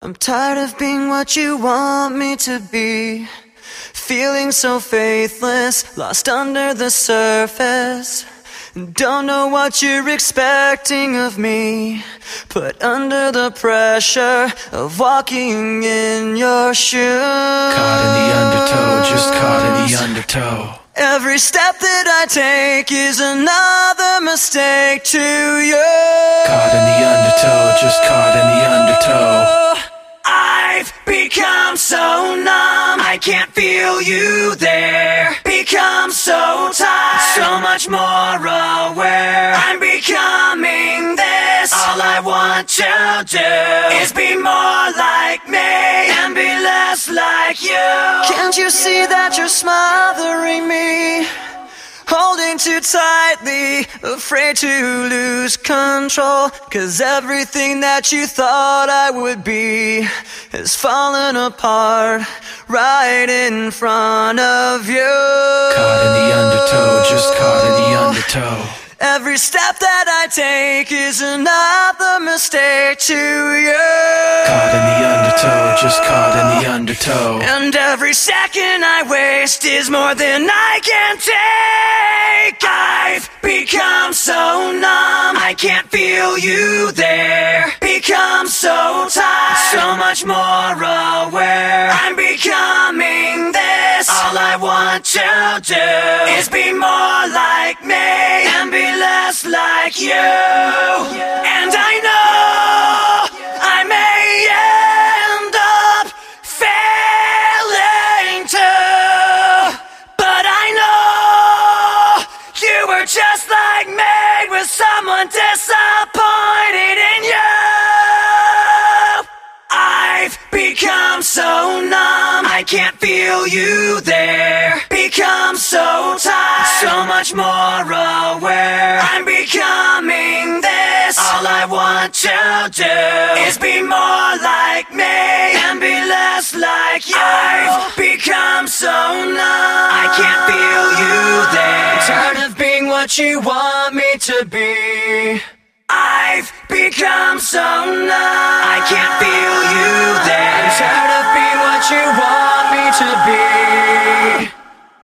I'm tired of being what you want me to be, feeling so faithless, lost under the surface. Don't know what you're expecting of me, put under the pressure of walking in your shoes. Caught in the undertow, just caught in the undertow. Every step that I take is another mistake to you. Caught in the undertow, just caught in the undertow. I've become so numb, I can't feel you there. Become so tired, so much more aware. I'm becoming this. All I want to do is be more like me and be less like you. Can't you see that you're smothering me? Holding too tightly, afraid to lose control. 'Cause everything that you thought I would be has fallen apart right in front of you. Caught in the undertow, just caught in the undertow. Every step that I take is another mistake to you. Caught in the undertow, just caught in the undertow. And every second I waste is more than I can take. I've become so numb, I can't feel you there. Become so tired, so much more aware. I'm becoming this. All I want to do is be more like me and be less like you. And I know I may end up failing too, but I know you were just like me, with someone disappointed in you. I've become so numb, I can't feel you there. Become so tired, so much more aware. I'm becoming this. All I want to do is be more like me and be less like you. I've become so numb, I can't feel you there. I'm tired of being what you want me to be. I've become so numb, I can't feel you there. I'm tired of being what you want